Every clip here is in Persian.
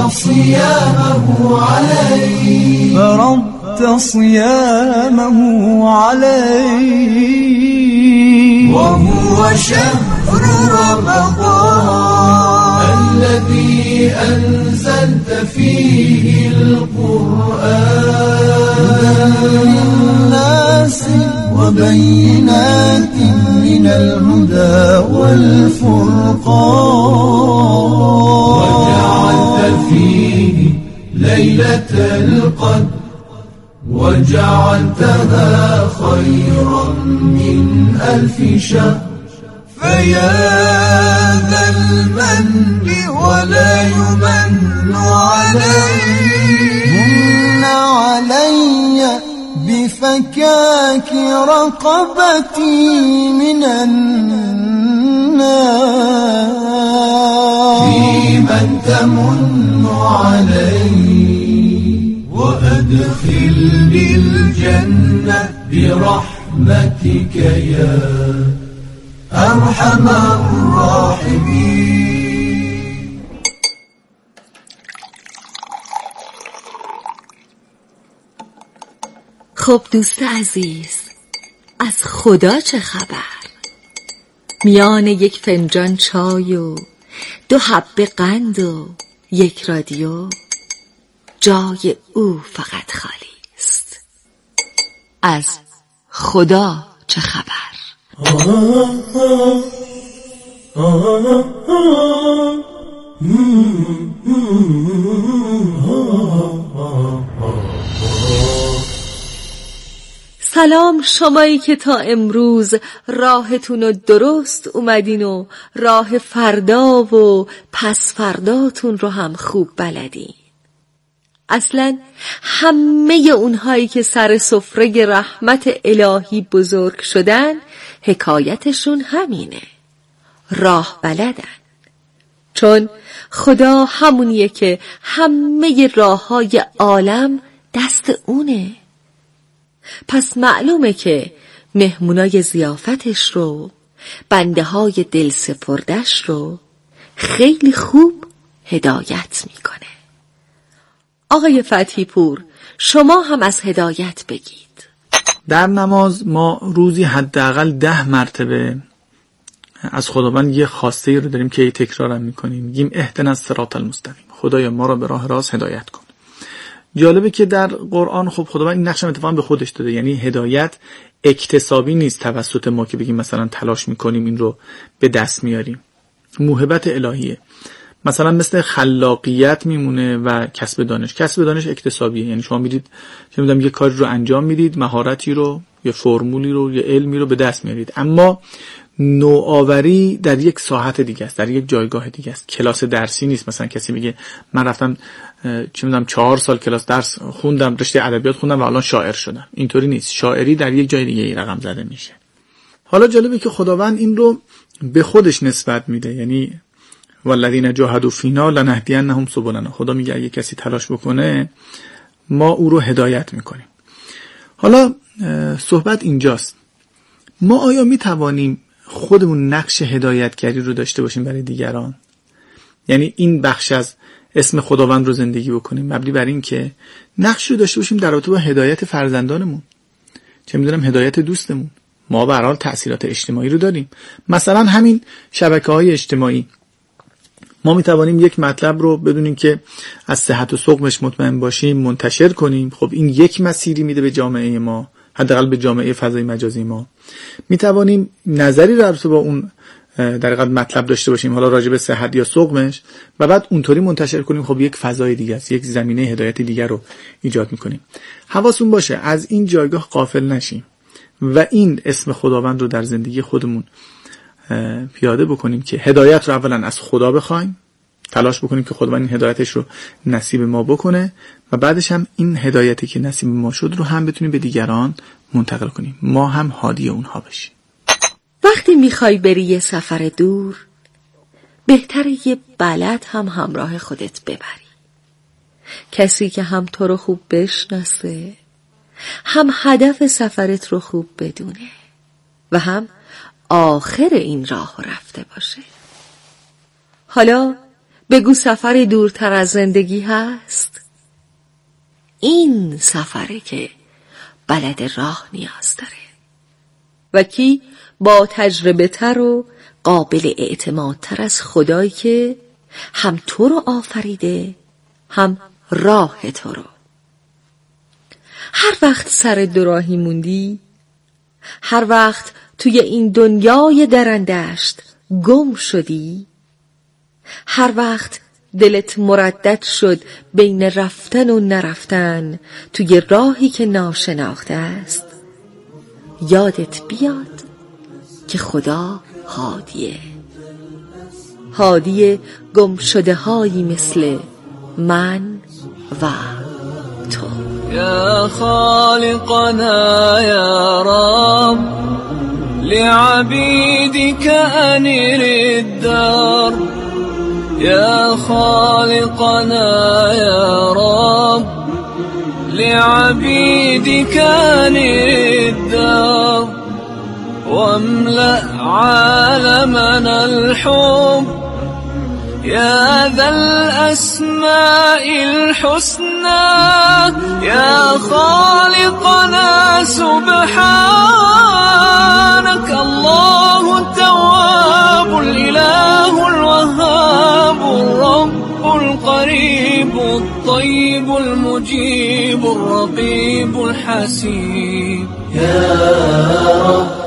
صيامه عليه وهو شهر رمضان الذي أنزلت فيه القرآن للناس وبينات من الهدى والفرقان وجعلت فيه ليلة القدر وجعلتها خيرا من 1000 شهر فيا ذا المن ولا يمن علي من علي بفكاك رقبتي من النار في من تمن علي وأدخلني الجنة برحمتك يا أرحم الراحمين. خب دوست عزیز، از خدا چه خبر؟ میان یک فنجان چای و 2 حبه قند و 1 رادیو جای او فقط خالی است. از خدا چه خبر؟ سلام شمایی که تا امروز راهتون رو درست اومدین و راه فردا و پس فرداتون رو هم خوب بلدین. اصلا همه اونهایی که سر سفره رحمت الهی بزرگ شدن حکایتشون همینه، راه بلدن. چون خدا همونیه که همه راههای عالم دست اونه. پس معلومه که مهمونای ضیافتش رو، بنده های دل سپردش رو خیلی خوب هدایت میکنه. آقای فتحی پور، شما هم از هدایت بگید. در نماز ما روزی حداقل 10 مرتبه از خداوند یه خواسته رو داریم که تکرارم میکنیم، میگیم اهدنا الصراط المستقیم، خدایا ما را به راه راست هدایت کن. جالبه که در قرآن خب خداوند این نقش اتفاقا به خودش داده، یعنی هدایت اکتسابی نیست توسط ما که بگیم مثلا تلاش میکنیم این رو به دست میاریم، موهبت الهیه. مثلا مثل خلاقیت میمونه و کسب دانش. کسب دانش اکتسابیه، یعنی شما میرید چه میدونم یه کاری رو انجام میدید، مهارتی رو یا فرمولی رو یا علمی رو به دست میارید، اما نوآوری در یک ساحت دیگه است، در یک جایگاه دیگه است. کلاس درسی نیست. مثلا کسی میگه من رفتم چه میدونم 4 سال کلاس درس خوندم، رشته ادبیات خوندم و الان شاعر شدم. اینطوری نیست. شاعری در یک جای دیگه رقم زده میشه. حالا جالبه که خداوند این رو به خودش نسبت میده، یعنی والذین جاهدوا فینا لنهدینهم سبلنا. خدا میگه اگه کسی تلاش بکنه ما او رو هدایت میکنیم. حالا صحبت اینجاست، ما آیا میتوانیم خودمون نقش هدایتگری رو داشته باشیم برای دیگران؟ یعنی این بخش از اسم خداوند رو زندگی بکنیم مبنی بر این که نقش رو داشته باشیم در رابطه با هدایت فرزندانمون، چه میدونم هدایت دوستمون. ما به هر حال تأثیرات اجتماعی رو داریم. مثلا همین شبکه‌های اجتماعی، ما میتوانیم یک مطلب رو بدونیم که از صحت و سقمش مطمئن باشیم منتشر کنیم. خب این یک مسیری میده به جامعه ما، حداقل به جامعه فضای مجازی ما. میتوانیم نظری رو با اون در حقیقت مطلب داشته باشیم، حالا راجع به صحت یا سقمش، و بعد اونطوری منتشر کنیم. خب یک فضای دیگه است، یک زمینه هدایت دیگر رو ایجاد میکنیم. حواسون باشه از این جایگاه غافل نشیم و این اسم خداوند رو در زندگی خودمون پیاده بکنیم که هدایت رو اولا از خدا بخوایم، تلاش بکنیم که خداوند این هدایتش رو نصیب ما بکنه و بعدش هم این هدایتی که نصیب ما شد رو هم بتونیم به دیگران منتقل کنیم، ما هم هادی اونها بشیم. وقتی میخوای بری یه سفر دور، بهتره یه بلد هم همراه خودت ببری، کسی که هم تو رو خوب بشناسه، هم هدف سفرت رو خوب بدونه و هم آخر این راه رفته باشه. حالا بگو سفری دورتر از زندگی هست؟ این سفره که بلد راه نیاز داره. و کی با تجربه تر و قابل اعتماد تر از خدایی که هم تو رو آفریده هم راه تو رو. هر وقت سر دوراهی موندی، هر وقت توی این دنیای درندشت گم شدی، هر وقت دلت مردد شد بین رفتن و نرفتن توی راهی که ناشناخته است، یادت بیاد که خدا هادیه گم شده هایی مثل من و تو. یا خالقنا یا رب لعبیدك انیر الدار. یا خالقنا یا رب لعبیدك انیر الدار. واملأ عالمنا الحب يا ذا الأسماء الحسنى. يا خالقنا سبحانك الله التواب الإله الوهاب الرب القريب الطيب المجيب الرقيب الحسيب. يا رب.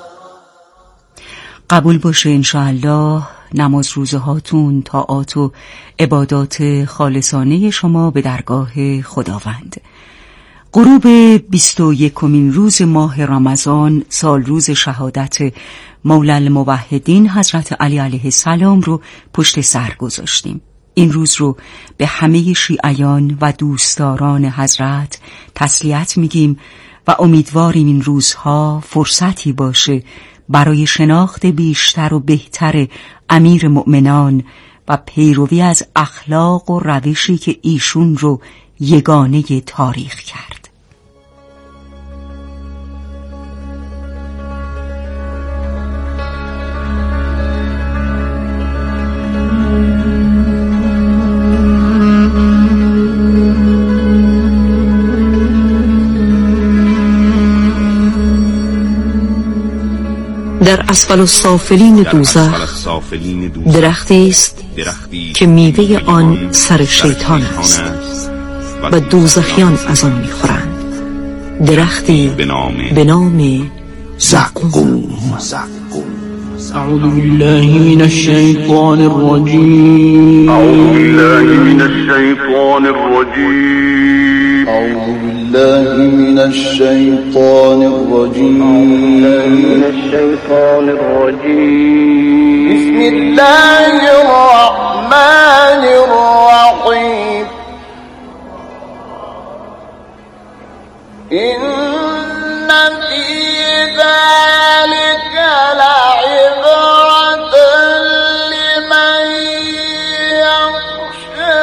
قبول باشه انشاءالله نماز روزه هاتون، طاعات و عبادات خالصانه شما به درگاه خداوند. غروب 21مین روز ماه رمضان، سال روز شهادت مولا الموحدین حضرت علی علیه السلام رو پشت سر گذاشتیم. این روز رو به همه شیعیان و دوستداران حضرت تسلیت میگیم و امیدواریم این روزها فرصتی باشه برای شناخت بیشتر و بهتر امیر مؤمنان و پیروی از اخلاق و روشی که ایشون رو یگانه تاریخ کرد. در اسفل السافلین دوزخ درختی است که میوه آن سر شیطان است و دوزخیان از آن میخورند. درختی به نام زقوم. أعوذ بالله من الشيطان الرجيم. أعوذ بالله من الشيطان الرجيم. أعوذ بالله من الشيطان الرجيم. من الشيطان الرجيم. بسم الله الرحمن الرحيم. إن في ذلك لعبرة لمن يخشى.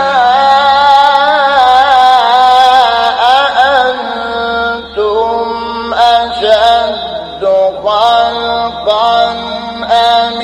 أأنتم أشد خلقا أم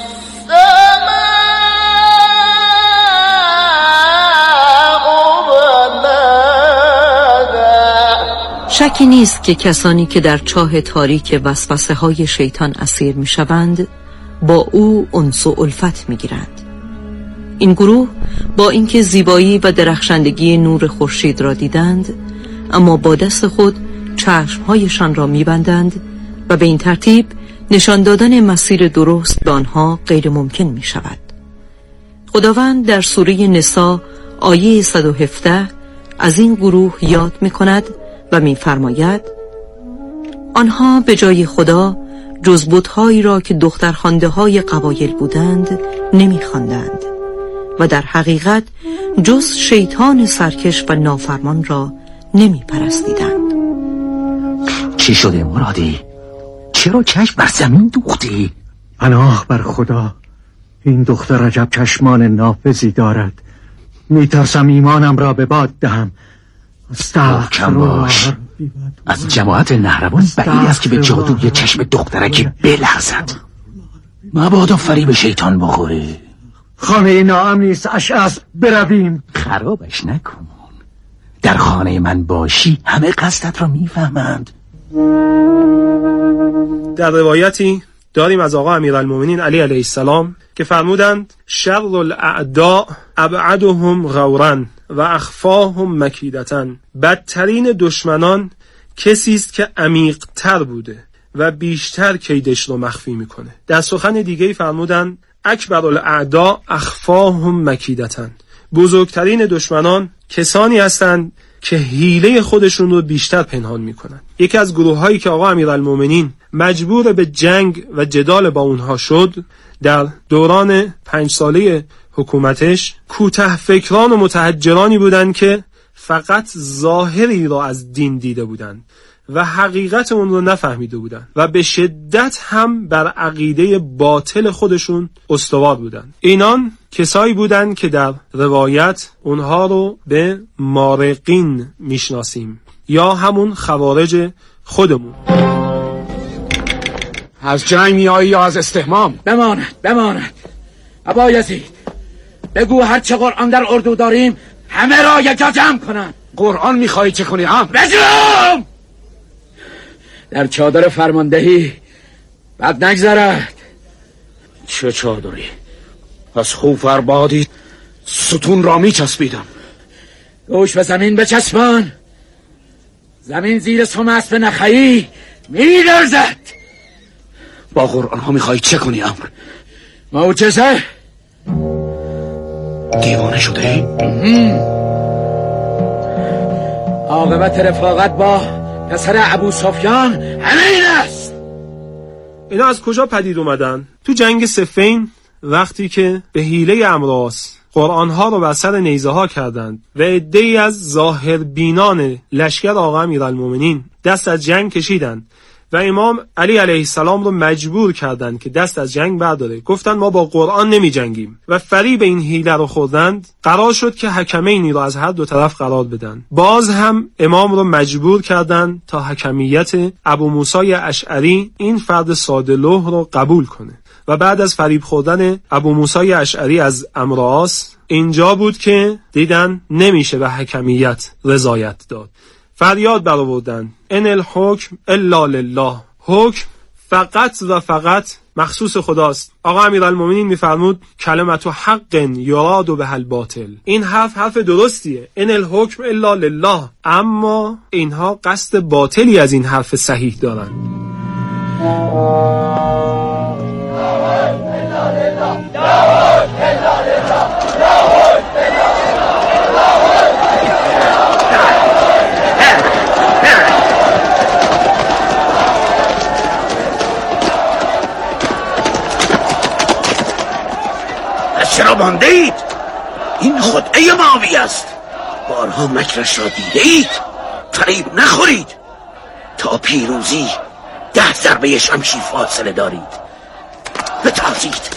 شکی نیست که کسانی که در چاه تاریک وسوسه های شیطان اسیر می شوند با او انس و الفت می گیرند. این گروه با اینکه زیبایی و درخشندگی نور خورشید را دیدند، اما با دست خود چشمهایشان را می بندند و به این ترتیب نشان دادن مسیر درست به آنها غیر ممکن می شود. خداوند در سوره نساء آیه 117 از این گروه یاد می کند و می فرماید آنها به جای خدا جز بت‌هایی را که دخترخوانده های قبایل بودند نمی خواندند و در حقیقت جز شیطان سرکش و نافرمان را نمی پرستیدند. چی شده مرادی؟ چرا چشم بر زمین دوختی؟ پناه بر خدا، این دختر عجب چشمان نافذی دارد. میترسم ایمانم را به باد دهم. محکم باش، از جماعت نهروان بعید است که به جادوی چشم دخترکی بلرزد. مبادا فریب شیطان بخوری. خانه ناامنی نیست اشعث، برویم. خرابش نکن. در خانه من باشی همه قصدت را میفهمند. در روایتی داریم از آقا امیرالمومنین علی علیه السلام که فرمودند شر الاعداء ابعدهم غورا و اخفاهم مکیدتا. بدترین دشمنان کسی است که عمیق تر بوده و بیشتر کیدش رو مخفی میکنه. در سخن دیگه فرمودند اکبر الاعداء اخفاهم مکیدتا. بزرگترین دشمنان کسانی هستند که حیله خودشون رو بیشتر پنهان میکنن. یکی از گروه هایی که آقا امیرالمومنین مجبور به جنگ و جدال با اونها شد در دوران 5 ساله حکومتش کوته فکران و متحجرانی بودند که فقط ظاهری را از دین دیده بودند و حقیقت اون رو نفهمیده بودند و به شدت هم بر عقیده باطل خودشون استوار بودند. اینان کسایی بودند که در روایت اونها رو به مارقین میشناسیم یا همون خوارج خودمون. از جنگ میایی یا از استحمام؟ بماند ابا یزید، بگو هر چه قرآن در اردو داریم همه را یکجا جمع کنن. قرآن میخوایی چه کنی هم؟ بجم در چادر فرماندهی بد نگذرد. چه چادری؟ از خوف اربادی ستون را میچسبیدم. گوش به زمین بچسبان، زمین زیر سم اسب نخعی میلرزد. با قرآن ها میخوایی چه کنی امر؟ معجزه؟ دیوانه شده ای؟ عاقبت رفاقت با پسر ابو سفیان همین است. اینا از کجا پدید اومدن؟ تو جنگ صفین وقتی که به حیله عمروآس قرآنها رو بر سر نیزه ها کردند و عده‌ای از ظاهر بینان لشکر آقا امیرالمومنین دست از جنگ کشیدند و امام علی علیه السلام رو مجبور کردند که دست از جنگ برداره. گفتن ما با قرآن نمی جنگیم و فریب این حیله رو خوردند. قرار شد که حکمینی رو از هر دو طرف قرار بدن. باز هم امام رو مجبور کردند تا حکمیت ابو موسی اشعری این فرد ساده لوح رو قبول کنه و بعد از فریب خوردن ابو موسی اشعری از عمروآس اینجا بود که دیدن نمیشه به حکمیت رضایت داد. فریاد برآوردن ان الحکم الا لله. حکم فقط و فقط مخصوص خداست. آقا امیرالمومنین میفرمود کلمت حق یراد به الباطل. این حرف درستیه، ان الحکم الا لله، اما اینها قصد باطلی از این حرف صحیح دارن. چرا مانده اید؟ این خدعه معاویه است. بارها مکرش را دیده اید. فریب نخورید. تا پیروزی 10 ضربه شمشیر فاصله دارید. بتازید.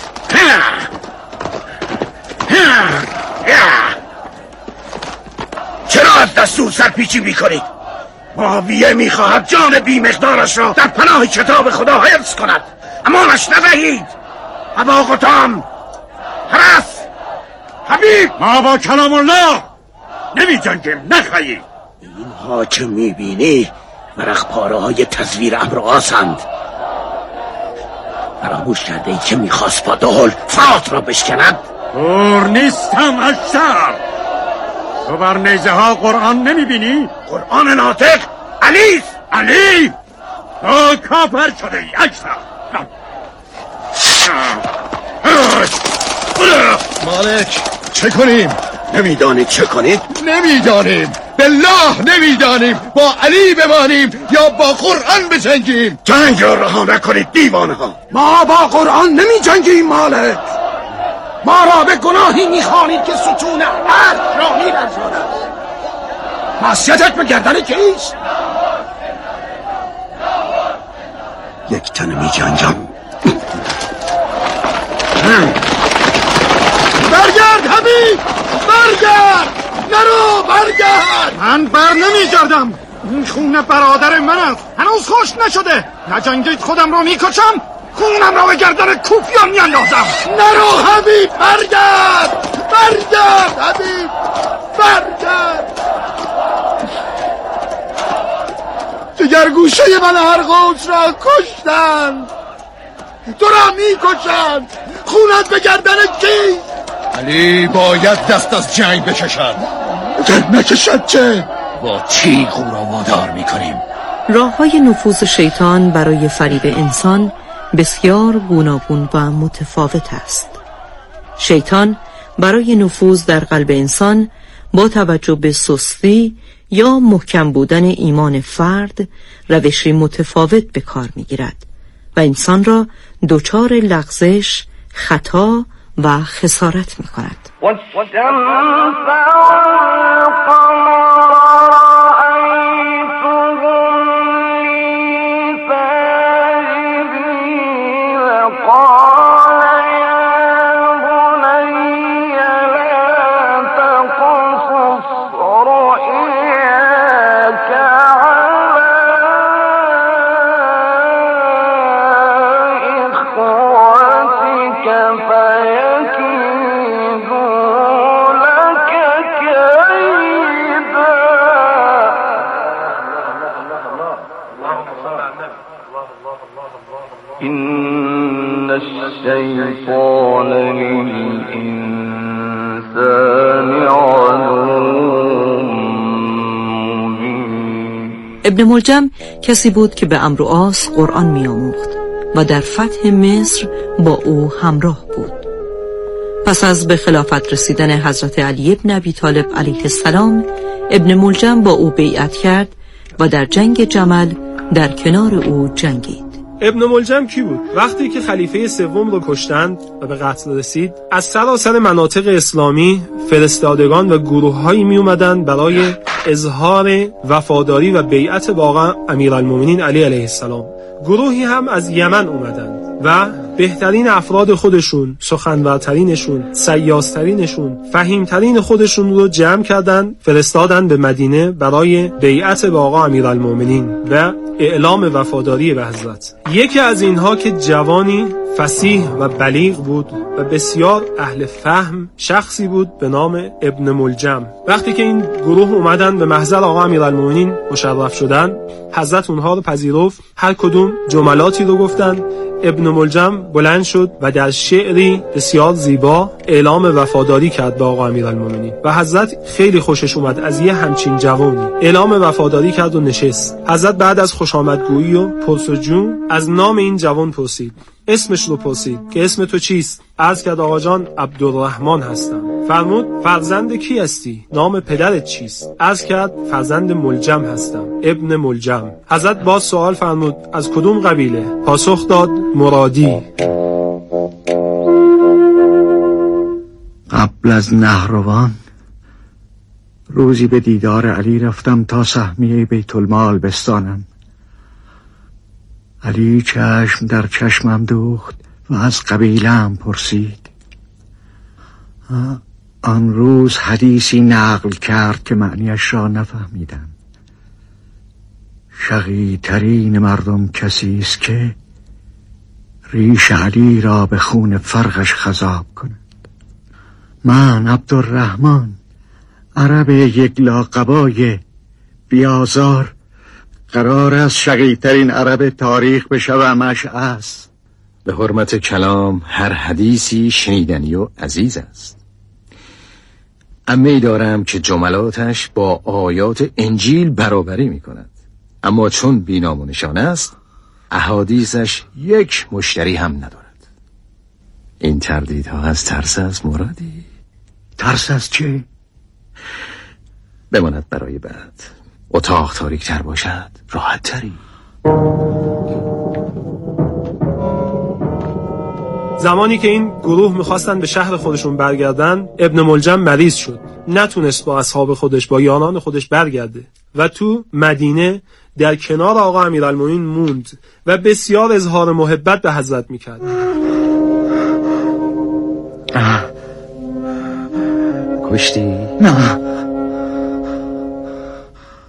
چرا از دستور سرپیچی میکنید؟ معاویه میخواهد جان بی مقدارش را در پناه کتاب خدا حفظ کند. امانش ندهید. ابا قطام، حرس، حبیب، ما با کلام الله نمی جنگیم، نخواهی. اینها که می بینی ورق پاره های تزویر عمروآسند. فراموش کرده ای که می خواست با دهل فرات را بشکند. دور نیستم اشتر. تو بر نیزه ها قرآن نمی بینی؟ قرآن ناطق علیست. علی؟ تو کافر شده ای اشتر. مالک، چه کنیم؟ نمیدانید چه کنید؟ نمیدانیم، بالله نمیدانیم. با علی بمانیم یا با قرآن بجنگیم؟ جنگ را رها نکنید دیوانه ها. ما با قرآن نمی جنگیم مالک. ما را به گناهی میخوانید که ستون عرش را می‌لرزاند. معصیتت به گردن کیست؟ یک تن می جنگم. برگرد حبیب، برگرد، نرو، برگرد. من بر نمیگردم. این خون برادر من است، هنوز خوش نشده. نجنگید خودم رو میکشم. خونم را به گردن کوفیان میاندازم. نرو حبیب، برگرد حبیب، برگرد. دیگر گوشه من هرقوس را کشتند، تو را میکشند. خونت به گردن کی؟ علی باید دست از جنگ بکشد. نکشد چه؟ با تیغ او را وادار میکنیم. راه‌های نفوذ شیطان برای فریب انسان بسیار گوناگون و متفاوت است. شیطان برای نفوذ در قلب انسان با توجه به سستی یا محکم بودن ایمان فرد روشی متفاوت به کار می‌گیرد و انسان را دچار لغزش، خطا و خسارت می‌کند. إن الشيطان للإنسان عدو مبين. ابن ملجم کسی بود که به عمرو عاص قرآن می‌آموخت و در فتح مصر با او همراه بود. پس از به خلافت رسیدن حضرت علی ابن ابی طالب علیه السلام، ابن ملجم با او بیعت کرد و در جنگ جمل در کنار او جنگید. ابن ملجم کی بود؟ وقتی که خلیفه سوم رو کشتند و به قتل رسید، از سراسر مناطق اسلامی فرستادگان و گروه‌هایی می اومدن برای اظهار وفاداری و بیعت با آقا امیرالمومنین علی علیه السلام. گروهی هم از یمن اومدن و بهترین افراد خودشون، سخنورترینشون، سیاسترینشون، فهیمترین خودشون رو جمع کردن، فرستادن به مدینه برای بیعت با آقا امیرالمومنین و اعلام وفاداری به حضرت. یکی از اینها که جوانی فصیح و بلیغ بود و بسیار اهل فهم شخصی بود به نام ابن ملجم. وقتی که این گروه اومدن به محضر آقا امیرالمومنین مشرف شدن، حضرت اونها رو پذیرفت، هر کدوم جملاتی رو گفتن. ابن ملجم بلند شد و در شعری بسیار زیبا اعلام وفاداری کرد به آقا امیرالمومنین و حضرت خیلی خوشش اومد از یه همچین جوانی. اعلام وفاداری کرد و نشست. حضرت بعد از خوشامدگویی و پرسجو از نام این جوان پرسید. اسمش رو پرسید که اسم تو چیست؟ عرض کرد آقا جان عبدالرحمن هستم. فرمود فرزند کی هستی؟ نام پدرت چیست؟ عرض کرد فرزند ملجم هستم، ابن ملجم. حضرت باز سوال فرمود از کدوم قبیله؟ پاسخ داد مرادی. قبل از نهروان روزی به دیدار علی رفتم تا سهمیه بیت المال بستانم. علی چشم در چشمم دوخت و از قبیله‌ام پرسید. آن روز حدیثی نقل کرد که معنیش را نفهمیدم. شقی‌ترین مردم کسی است که ریش علی را به خون فرقش خضاب کند. من عبدالرحمن، عرب یک لاقبای بیازار، قرار است شقی‌ترین عرب تاریخ بشوم اشعث. به حرمت کلام هر حدیثی شنیدنی و عزیز است. عمه‌ای دارم که جملاتش با آیات انجیل برابری می کند، اما چون بی‌نام و نشان است احادیثش یک مشتری هم ندارد. این تردیدها از ترس از مرادی. ترس از چه؟ بماند برای بعد. اتاق تاریک تر باشد راحت تری. زمانی که این گروه میخواستن به شهر خودشون برگردن، ابن ملجم مریض شد، نتونست با اصحاب خودش، با یاران خودش برگرده و تو مدینه در کنار آقا امیرالمومنین موند و بسیار اظهار محبت به حضرت میکرد. کشتی؟ نه.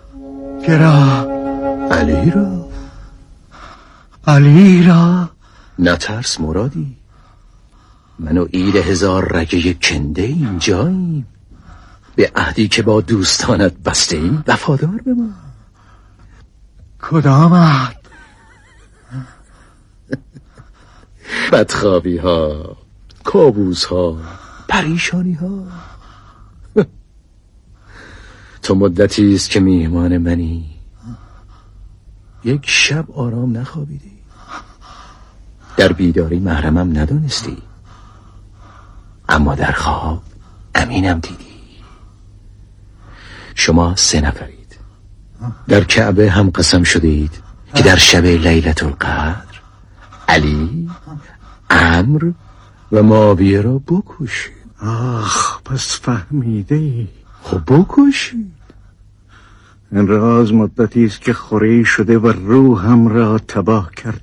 علی را؟ علی را نترس مرادی، من و ایل 1000 رگه کنده اینجاییم. به عهدی که با دوستانت بسته ایم وفادار بمان. کدام عهد؟ بدخوابی ها، کابوس ها، پریشانی ها. تو مدتی است که میهمان منی، یک شب آرام نخوابیدی، در بیداری محرمم ندانستی، اما در خواب امینم دیدی. شما 3 نفرید، در کعبه هم قسم شدید که در شب لیلة القدر علی، عمرو و معاویه را بکشید. آخ، پس فهمیده ای؟ خب بکشید. این راز مدتی است که خوری شده و روحم را تباه کرده.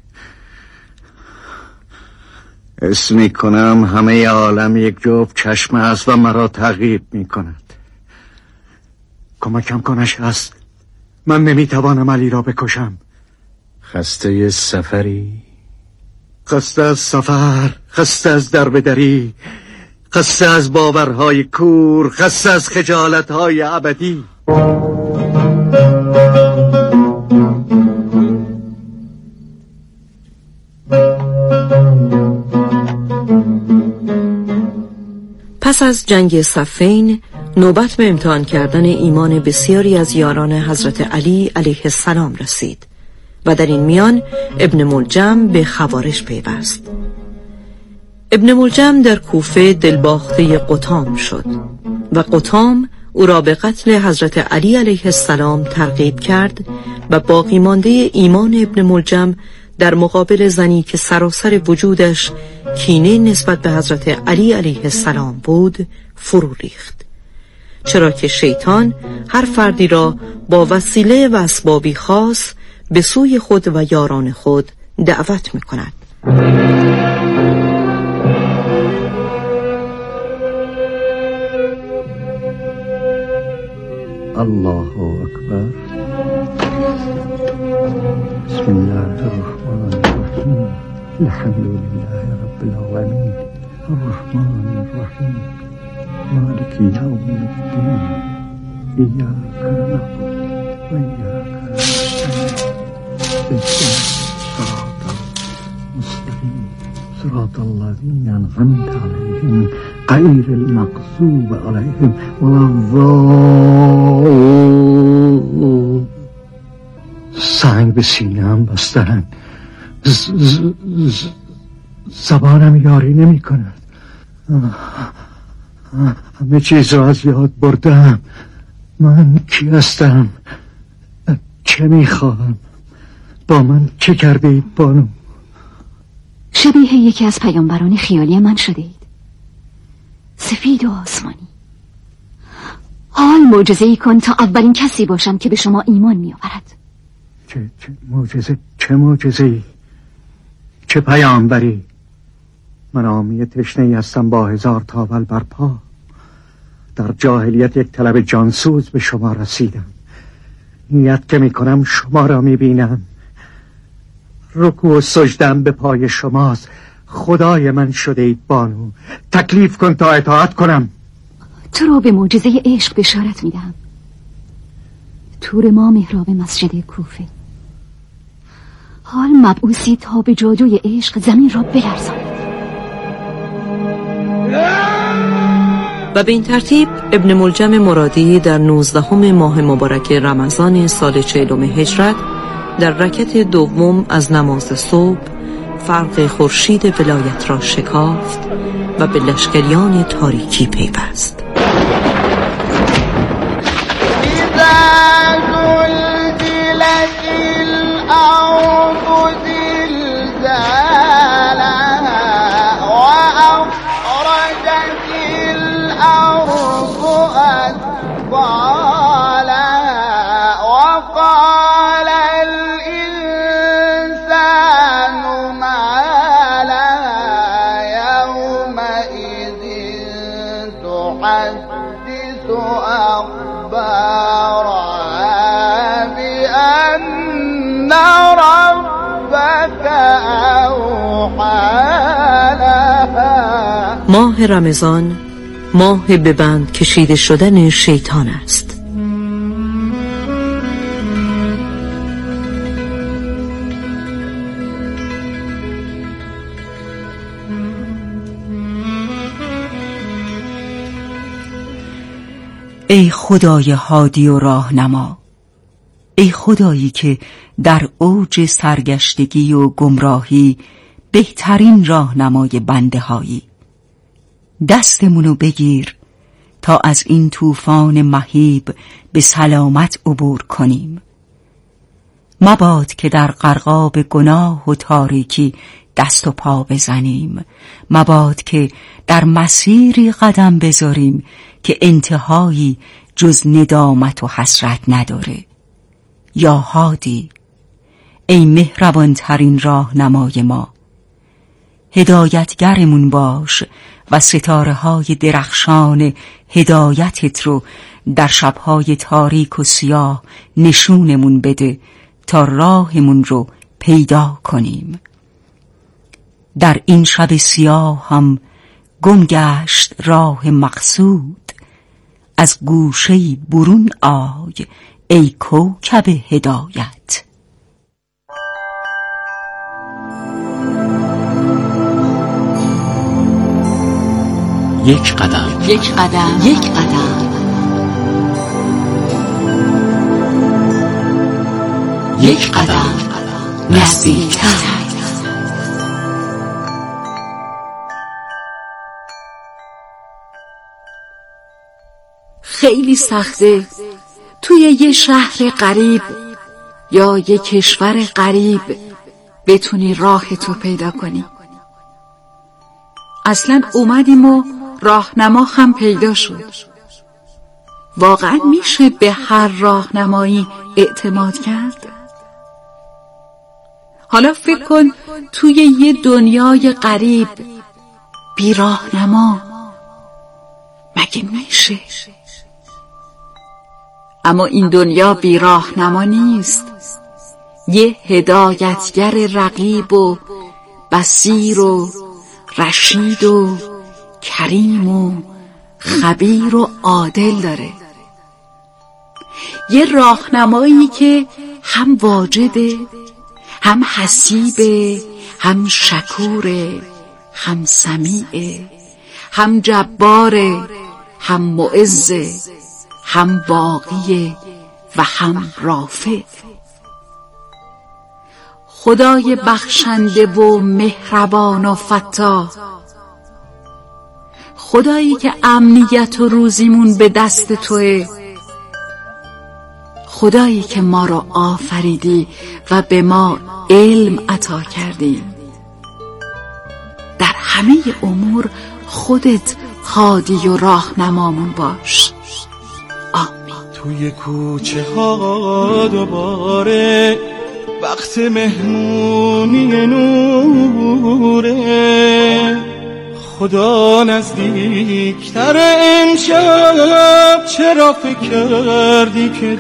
اسم می کنم همه عالم یک جفت چشم است و مرا تعقیب می کند. کمکم کنش است، من نمی توانم علی را بکشم. خسته سفری؟ خسته از سفر، خسته از دربدری، خسته از باورهای کور، خسته از خجالتهای ابدی. پس از جنگ صفین نوبت به امتحان کردن ایمان بسیاری از یاران حضرت علی علیه السلام رسید و در این میان ابن ملجم به خوارج پیوست. ابن ملجم در کوفه دلباخته قطام شد و قطام او را به قتل حضرت علی علیه السلام ترغیب کرد و باقی مانده ایمان ابن ملجم در مقابل زنی که سراسر وجودش کینه نسبت به حضرت علی علیه السلام بود فرو ریخت، چرا که شیطان هر فردی را با وسیله و اسبابی خاص به سوی خود و یاران خود دعوت می کند. الله اکبر. بسم الله الرحمن الرحیم. الحمد لله رب العالمین الرحمن الرحیم مالک یوم الدین ایاک نعبد و ایاک نستعین اهدنا الصراط المستقیم صراط الذین انعمت علیهم غیر المغضوب علیهم ولا الضالین. سنگ به سینه‌ام بستن، زبانم یاری نمی کند. همه چیز را از یاد بردم. من کی هستم؟ چه میخواهم؟ با من چه کرده اید بانو؟ شبیه یکی از پیامبران خیالی من شده اید، سفید و آسمانی. حال معجزه‌ای کن تا اولین کسی باشم که به شما ایمان میآورد. چه معجزه؟ چه معجزه‌ای؟ چه پیامبری؟ من عامی تشنه‌ای هستم با 1000 تاول بر پا. در جاهلیت یک طلب جانسوز به شما رسیدم. نیت که میکنم شما را میبینم. رکوع و سجدم به پای شماست. خدای من شده اید بانو. تکلیف کن تا اطاعت کنم. تو را به معجزه عشق بشارت میدم. تور ما محراب مسجد کوفه. حال مبعوثی تا به جادوی عشق زمین را بلرزاند. و به این ترتیب ابن ملجم مرادی در 19 ماه مبارک رمضان سال 40 هجرت در رکعت دوم از نماز صبح فرق خورشید ولایت را شکافت و به لشکریان تاریکی پیوست. ربك أوحى ماه رمضان ماه به بند کشیده شدن شیطان است. ای خدای هادی و راهنما، ای خدایی که در اوج سرگشتگی و گمراهی بهترین راهنمای بنده هایی، دستمونو بگیر تا از این طوفان مهیب به سلامت عبور کنیم. مباد که در غرقاب گناه و تاریکی دست و پا بزنیم، مباد که در مسیری قدم بذاریم که انتهایی جز ندامت و حسرت نداره. یا هادی، ای مهربان ترین راهنمای ما، هدایتگرمون باش و ستاره های درخشان هدایتت رو در شبهای تاریک و سیاه نشونمون بده تا راهمون رو پیدا کنیم. در این شب سیاه هم گم گشت راه مقصود، از گوشه‌ای برون آی ای کوکب هدایت. یک قدم، یک قدم، یک قدم، یک قدم نزدیکتر. خیلی سخته توی یه شهر غریب یا یه کشور غریب بتونی راه تو پیدا کنی. اصلا اومدیم و راهنما هم پیدا شد. واقعا میشه به هر راهنمایی اعتماد کرد؟ حالا فکر کن توی یه دنیای غریب بی راهنما مگه میشه؟ اما این دنیا بی راهنما نیست. یه هدایتگر رقیب و بصیر و رشید و کریم و خبیر و عادل داره. یه راهنمایی که هم واجده، هم حسیبه، هم شکوره، هم سمیعه، هم جباره، هم معزه، هم باقیه و هم رافع. خدای بخشنده و مهربان و فتاح، خدایی که امنیت و روزیمون به دست توه، خدایی که ما رو آفریدی و به ما علم عطا کردی. در همه امور خودت هادی و راهنمامون باش. آمین. توی کوچه ها دوباره وقت مهمونی نوره، خدا نزدیکتر امشب، چرا فکر کردی که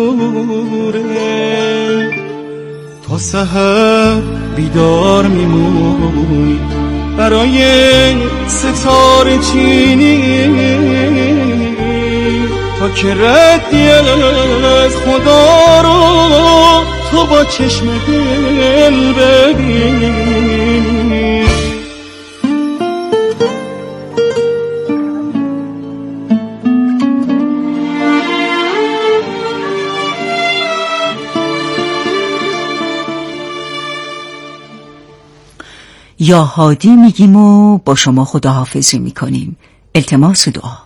دوره؟ تا سحر بیدار میمونی برای ستاره چینی، تا که ردی از خدا رو تو با چشم دل ببینی. یا هادی میگیم و با شما خداحافظی میکنیم. التماس دعا.